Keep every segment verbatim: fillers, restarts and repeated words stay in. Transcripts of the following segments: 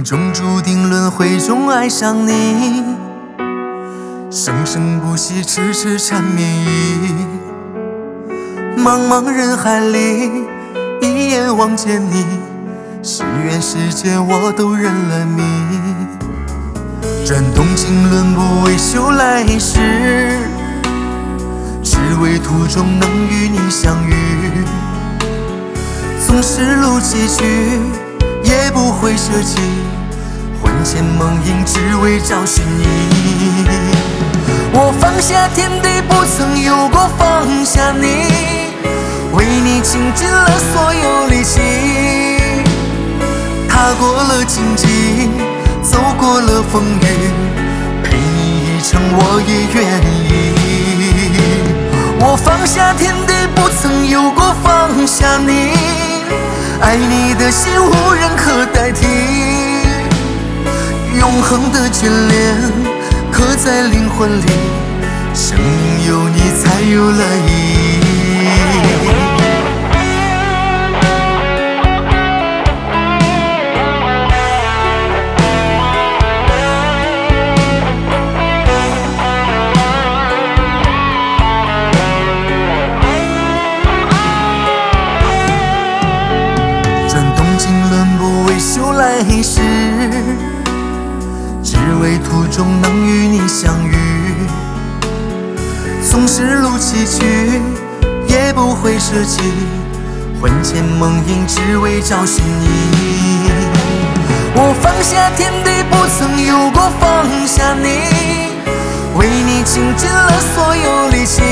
中注定轮回中爱上你，生生不息，痴痴缠绵意。茫茫人海里，一眼望见你，是缘是劫我都认了命。转动经轮不为修来世，只为途中能与你相遇。纵使路崎岖，也不会舍弃魂牵梦萦，只为找寻你。我放下天地，不曾有过放下你，为你倾尽了所有力气。踏过了荆棘，走过了风雨，陪你一程我也愿意。我放下天地，不曾有过放下你，爱你的心无人可代替，永恒的眷恋刻在灵魂里，生命有你才有了意义。修来世，只为途中能与你相遇。纵使路崎岖，也不会舍弃魂牵梦萦，只为找寻你。我放下天地，不曾有过放下你，为你倾尽了所有力气。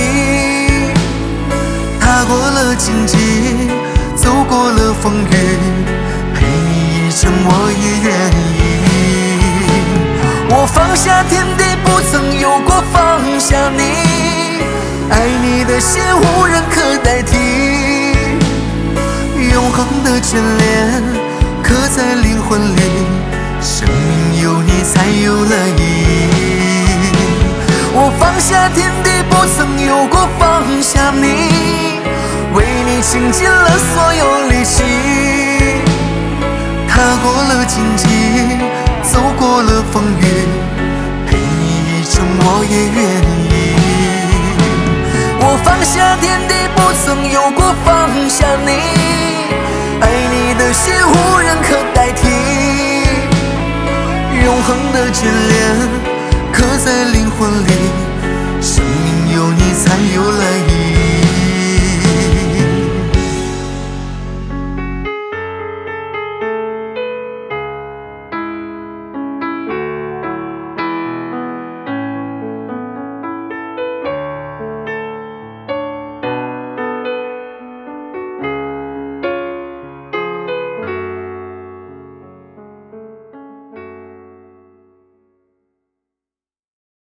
踏过了荆棘，走过了风雨，我也愿意。我放下天地，不曾有过放下你，爱你的心无人可代替，永恒的眷恋刻在灵魂里，生命有你才有了意义。我放下天地，不曾有过放下你，为你倾尽了所有力气。踏过了荆棘，走过了风雨，陪你一程我也愿意。我放下天地，不曾有过放下你，爱你的心无人可代替，永恒的眷恋